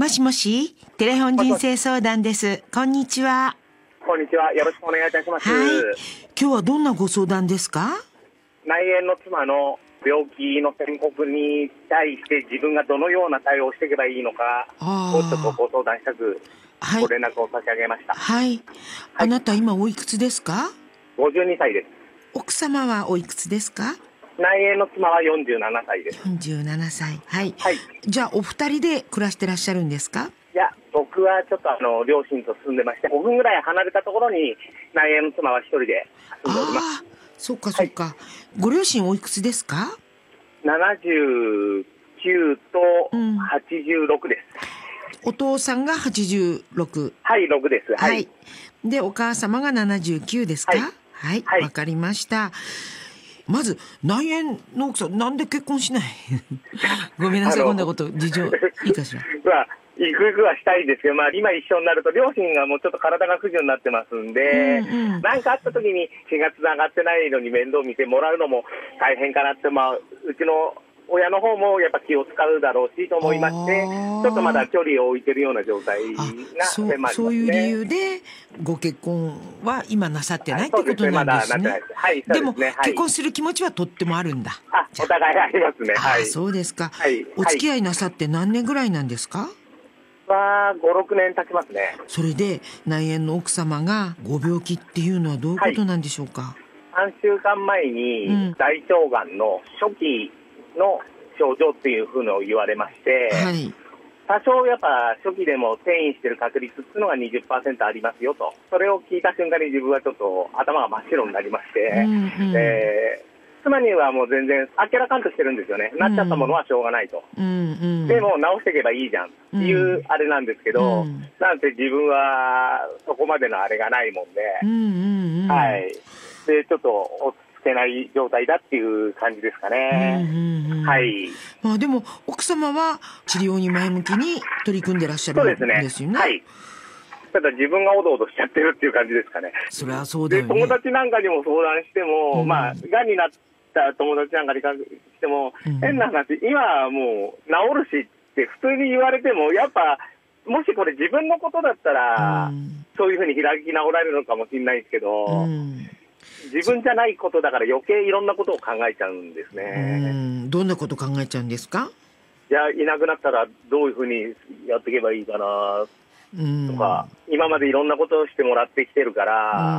もしもし、テレフォン人生相談です。こんにちは。 こんにちは。よろしくお願いいたします。 はい。今日はどんなご相談ですか？ 内縁の妻の病気の宣告に対して自分がどのような対応をしていけばいいのかをちょっとご相談したくご連絡を差し上げました。 はい。あなた今おいくつですか ？52歳です。 奥様はおいくつですか？ 内縁の妻は47歳です。 47歳。はい。 はい。 じゃあお二人で暮らしてらっしゃるんですか？ いや、僕はちょっと両親と住んでまして、5分ぐらい離れたところに内縁の妻は一人で住んでおります。 ああ、そっかそっか。ご両親おいくつですか ？79と86です。 お父さんが86。 はい、6です。 はい。で、お母様が79ですか？はい。わかりました。まず、内縁の奥さん、なんで結婚しないごめんなさい、こんなこと、事情、いいかしら。 行くはしたいですけど、今一緒になると、両親がもうちょっと体が不自由になってますんで、何かあった時に血が繋がってないのに面倒見てもらうのも大変かなって、うちの親の方もやっぱ気を使うだろうしと思いまして、ちょっとまだ距離を置いてるような状態が迫りますね。 そういう理由でご結婚は今なさってないってことなんですね。でも結婚する気持ちはとってもあるんだ。 お互いありますね。 そうですか。お付き合いなさって何年ぐらいなんですか ？5、6年経ちますね。 それで内縁の奥様がご病気っていうのはどういうことなんでしょうか ？3週間前に大腸がんの初期の症状っていうふうのを言われまして、多少やっぱ初期でも転移してる確率っていうのが 20% ありますよと。それを聞いた瞬間に自分はちょっと頭が真っ白になりまして、妻にはもう全然あっけらかんとしてるんですよね。なっちゃったものはしょうがないと。でも直していけばいいじゃんっていうあれなんですけど、なんて自分はそこまでのあれがないもんで、はい。で、ちょっと落ち着けない状態だっていう感じですかね。はい。 でも奥様は治療に前向きに取り組んでらっしゃるんですよね。 はい。ただ自分がおどおどしちゃってるっていう感じですかね。 それはそうだよね。 で、友達なんかにも相談しても、がんになった友達なんかにしても、変な話、今はもう治るしって普通に言われても、やっぱ、もしこれ自分のことだったら、そういうふうに開き直られるのかもしれないですけど、自分じゃないことだから余計いろんなことを考えちゃうんですね。 どんなこと考えちゃうんですか？ いや、いなくなったらどういうふうにやっていけばいいかなとか、今までいろんなことをしてもらってきてるから、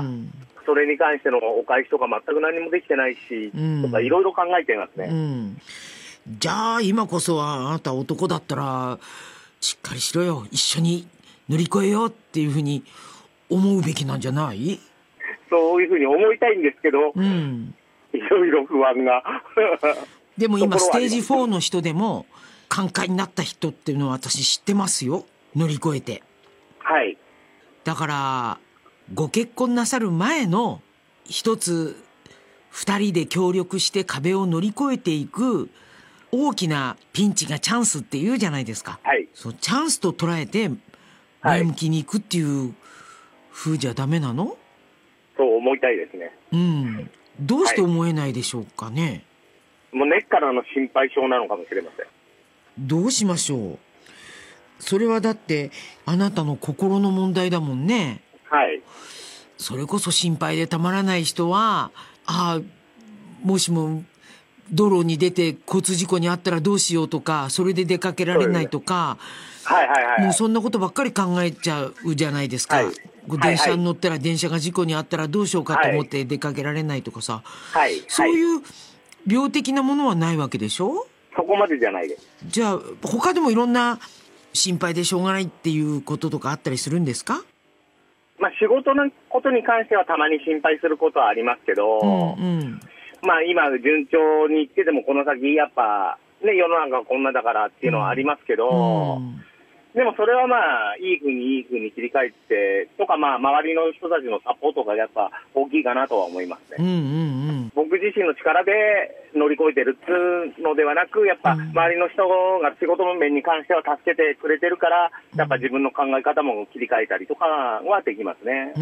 それに関してのお返しとか全く何もできてないし、とかいろいろ考えてますね。 じゃあ今こそはあなた男だったらしっかりしろよ、一緒に乗り越えようっていうふうに思うべきなんじゃない？ そういうふうに思いたいんですけど、いろいろ不安がでも今ステージ4の人でも寛解になった人っていうのは私知ってますよ、乗り越えて。 はい。 だからご結婚なさる前の一つ二人で協力して壁を乗り越えていく大きなピンチがチャンスって言うじゃないですか。そうチャンスと捉えて前向きにいくっていう風じゃダメなの？ そう思いたいですね。 どうして思えないでしょうかね。 もう根っからの心配性なのかもしれません。 どうしましょう。それはだってあなたの心の問題だもんね。それこそ心配でたまらない人は、もしも道路に出て交通事故に遭ったらどうしようとか、それで出かけられないとか、もうそんなことばっかり考えちゃうじゃないですか。電車に乗ったら電車が事故に遭ったらどうしようかと思って出かけられないとかさ、そういう病的なものはないわけでしょ？ そこまでじゃないです。 じゃあ他でもいろんな心配でしょうがないっていうこととかあったりするんですか？ 仕事のことに関してはたまに心配することはありますけど、今順調にいっててもこの先やっぱね、世の中がこんなだからっていうのはありますけど、でもそれはいい風に切り替えてとか、周りの人たちのサポートがやっぱ大きいかなとは思いますね。僕自身の力で乗り越えてるっていうのではなく、やっぱ周りの人が仕事の面に関しては助けてくれてるから、やっぱ自分の考え方も切り替えたりとかはできますね。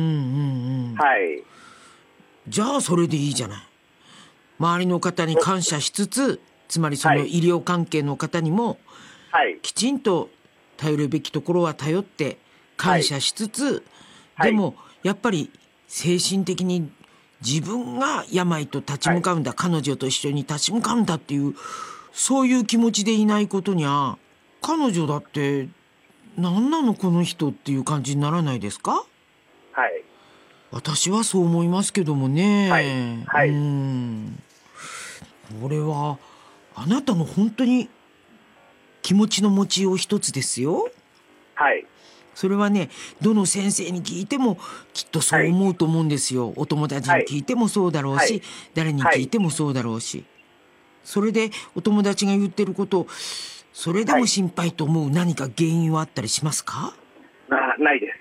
じゃあそれでいいじゃない。周りの方に感謝しつつ、つまりその医療関係の方にもきちんと頼るべきところは頼って感謝しつつ、でもやっぱり精神的に自分が病と立ち向かうんだ、彼女と一緒に立ち向かうんだっていうそういう気持ちでいないことには、彼女だって何なのこの人っていう感じにならないですか？ はい。 私はそう思いますけどもね。 はい。はい。 これはあなたの本当に気持ちの持ちよう一つですよ。 はい。 それはね、どの先生に聞いてもきっとそう思うと思うんですよ。お友達に聞いてもそうだろうし、誰に聞いてもそうだろうし。それでお友達が言ってることそれでも心配と思う何か原因はあったりしますか？ ないです。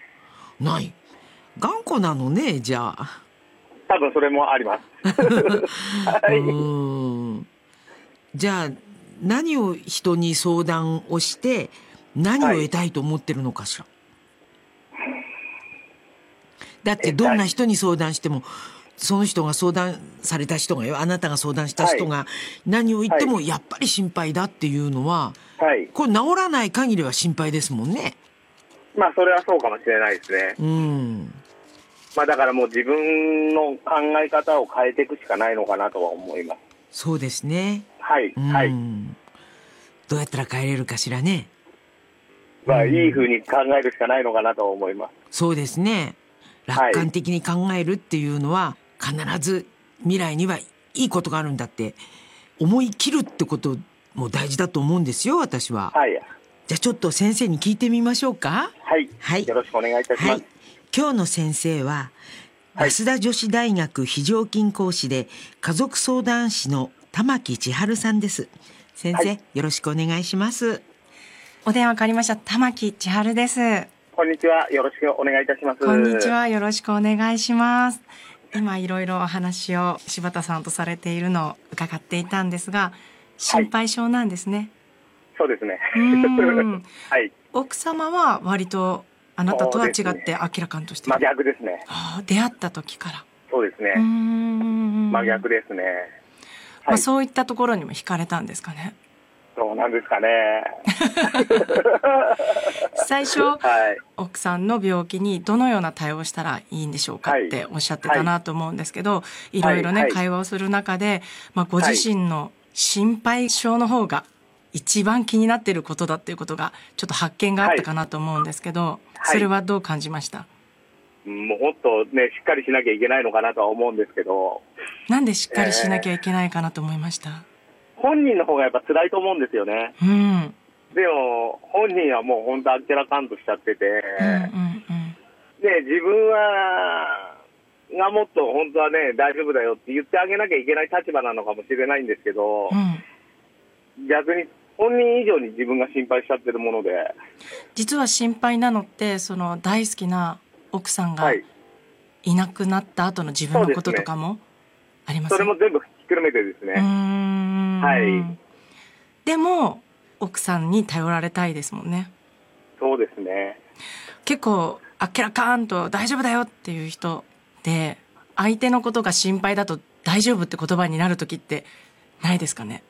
ない。頑固なのね、じゃあ。 多分それもあります。 はい、じゃあ何を人に相談をして何を得たいと思ってるのかしら。だってどんな人に相談してもその人が相談された人がよ、あなたが相談した人が何を言ってもやっぱり心配だっていうのは、これ治らない限りは心配ですもんね。 まあそれはそうかもしれないですね。まあだからもう自分の考え方を変えていくしかないのかなとは思います。 そうですね。 はい。はい。 どうやったら変えれるかしらね。 まあいい風に考えるしかないのかなと思います。 そうですね。楽観的に考えるっていうのは、必ず未来にはいいことがあるんだって思い切るってことも大事だと思うんですよ、私は。じゃあちょっと先生に聞いてみましょうか。 はい。よろしくお願いいたします。 今日の先生は、早稲田女子大学非常勤講師で家族相談師の玉木千春さんです。先生、よろしくお願いします。 お電話かかりました。玉木千春です。 こんにちは。よろしくお願いいたします。 こんにちは。よろしくお願いします。今いろいろお話を柴田さんとされているのを伺っていたんですが、心配性なんですね。 そうですね。 奥様は割とあなたとは違って明らかんとしている。 真逆ですね。 出会った時から。 そうですね。真逆ですね。 そういったところにも惹かれたんですかね。 そうなんですかね。 最初、奥さんの病気にどのような対応をしたらいいんでしょうかっておっしゃってたなと思うんですけど、いろいろね、会話をする中で、ご自身の心配性の方が一番気になっていることだっていうことがちょっと発見があったかなと思うんですけど、それはどう感じました？ もうもっとね、しっかりしなきゃいけないのかなとは思うんですけど。 なんでしっかりしなきゃいけないかなと思いました？ 本人の方がやっぱ辛いと思うんですよね。でも本人はもう本当あっけらかんとしちゃってて、で自分がもっと本当はね大丈夫だよって言ってあげなきゃいけない立場なのかもしれないんですけど、逆に本人以上に自分が心配しちゃってるもので。 実は心配なのってその大好きな奥さんがいなくなった後の自分のこととかもあります？ それも全部ひっくるめてですね。 でも奥さんに頼られたいですもんね。 そうですね。 結構あっけらかんと大丈夫だよっていう人で、相手のことが心配だと大丈夫って言葉になる時ってないですかね？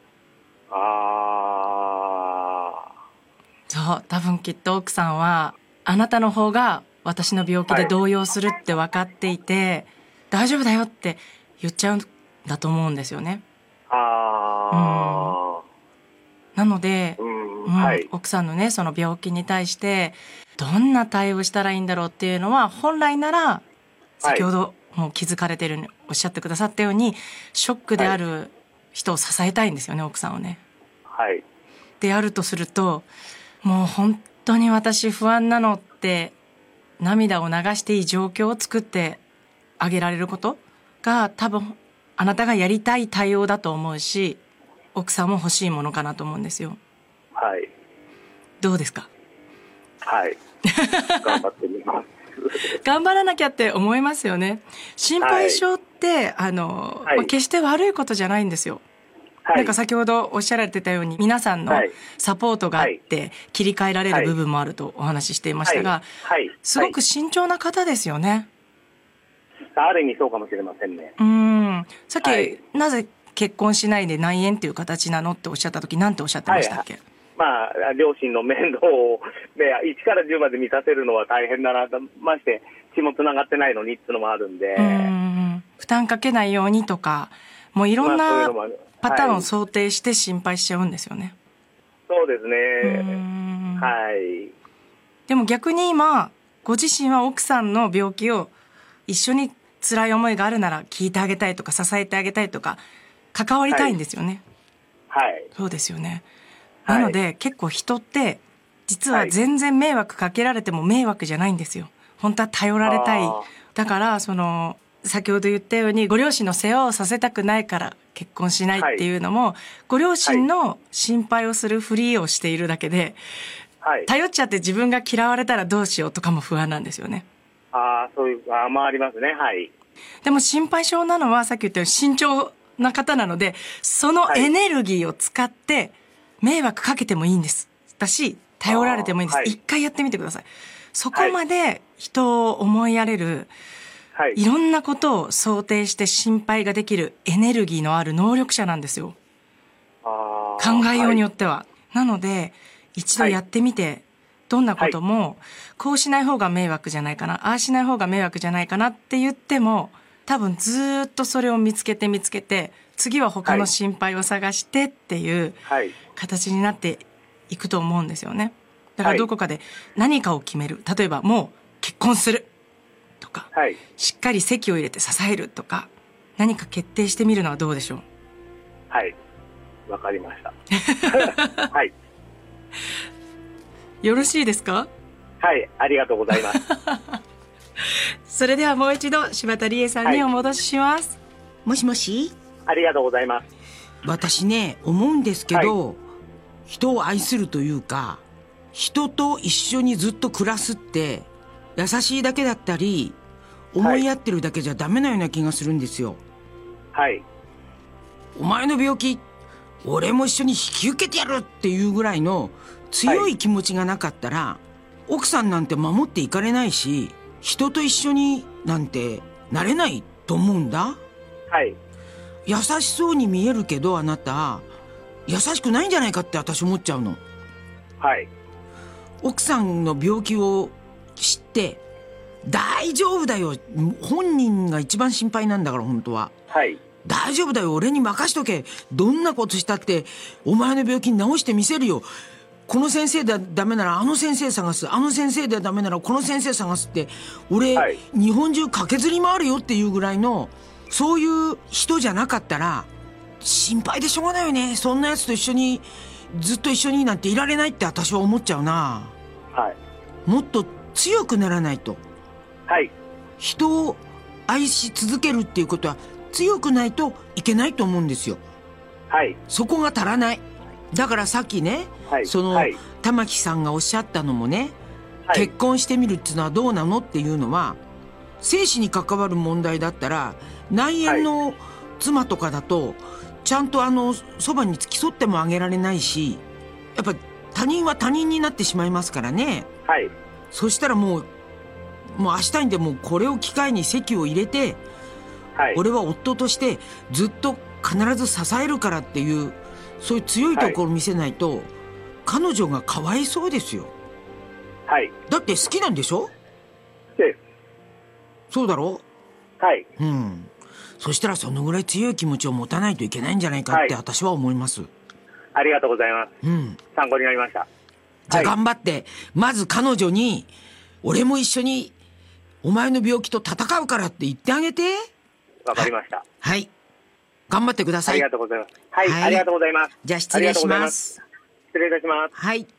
そう、多分きっと奥さんはあなたの方が私の病気で動揺するって分かっていて、大丈夫だよって言っちゃうんだと思うんですよね。なので、奥さんのねその病気に対してどんな対応したらいいんだろうっていうのは、本来なら先ほどもう気づかれてる、おっしゃってくださったようにショックである人を支えたいんですよね、奥さんをね。であるとすると、もう本当に私不安なのって涙を流していい状況を作ってあげられることが多分あなたがやりたい対応だと思うし、奥さんも欲しいものかなと思うんですよ。どうですか？ 頑張ってみます。 頑張らなきゃって思いますよね。心配性って、決して悪いことじゃないんですよ。なんか先ほどおっしゃられてたように、皆さんのサポートがあって切り替えられる部分もあるとお話ししていましたが、すごく慎重な方ですよね。 ある意味そうかもしれませんね。 さっき、なぜ結婚しないで内縁っていう形なのっておっしゃった時、なんておっしゃってましたっけ？ 両親の面倒を、1から10まで満たせるのは大変だなと、まして血もつながってないのにっていうのもあるんで、 負担かけないようにとか、もういろんなパターンを想定して心配しちゃうんですよね。 そうですね。はい。 でも逆に今、ご自身は奥さんの病気を一緒に辛い思いがあるなら聞いてあげたいとか、支えてあげたいとか、関わりたいんですよね。 はい。 そうですよね。なので、結構人って実は全然迷惑かけられても迷惑じゃないんですよ。本当は頼られたい。だから先ほど言ったようにご両親の世話をさせたくないから結婚しないっていうのも、ご両親の心配をするふりをしているだけで、頼っちゃって自分が嫌われたらどうしようとかも不安なんですよね。 そういうありますね。はい。 でも心配性なのはさっき言ったように慎重な方なので、そのエネルギーを使って迷惑かけてもいいんです。だし、頼られてもいいんです。一回やってみてください。そこまで人を思いやれる、いろんなことを想定して心配ができるエネルギーのある能力者なんですよ。考えようによっては。なので、一度やってみて、どんなことも、こうしない方が迷惑じゃないかな、ああしない方が迷惑じゃないかなって言っても、多分ずっとそれを見つけて、次は他の心配を探してっていう形になっていくと思うんですよね。だからどこかで何かを決める。例えばもう結婚するとか、しっかり籍を入れて支えるとか、何か決定してみるのはどうでしょう？ はい。わかりました。はい。 よろしいですか？ はい、ありがとうございます。 それではもう一度柴田理恵さんにお戻しします。 もしもし。 ありがとうございます。 私ね、思うんですけど、人を愛するというか、人と一緒にずっと暮らすって優しいだけだったり思いやってるだけじゃダメなような気がするんですよ。お前の病気俺も一緒に引き受けてやるっていうぐらいの強い気持ちがなかったら、奥さんなんて守っていかれないし、人と一緒になんてなれないと思うんだ。優しそうに見えるけどあなた優しくないんじゃないかって私思っちゃうの。奥さんの病気を知って大丈夫だよ、本人が一番心配なんだから本当は、大丈夫だよ俺に任しとけ、どんなことしたってお前の病気に治してみせるよ、この先生でダメならあの先生探す、あの先生でダメならこの先生探すって俺、日本中駆けずり回るよっていうぐらいのそういう人じゃなかったら心配でしょうがないよね。そんなやつと一緒にずっと一緒になんていられないって私は思っちゃうな。もっと強くならないと。人を愛し続けるっていうことは強くないといけないと思うんですよ。そこが足らない。だからさっきね、玉木さんがおっしゃったのもね、結婚してみるっていうのはどうなのっていうのは、生死に関わる問題だったら内縁の妻とかだとちゃんとそばに付き添ってもあげられないし、やっぱ他人は他人になってしまいますからね。そしたらもう明日にでもこれを機会に籍を入れて、俺は夫としてずっと必ず支えるからっていうそういう強いところを見せないと、彼女がかわいそうですよ。だって好きなんでしょ？そうだろ？そしたらそのぐらい強い気持ちを持たないといけないんじゃないかって私は思います。 ありがとうございます。参考になりました。 じゃあ頑張って、まず彼女に俺も一緒にお前の病気と戦うからって言ってあげて。 わかりました。 頑張ってください。 ありがとうございます。ありがとうございます。 じゃあ失礼します。 失礼いたします。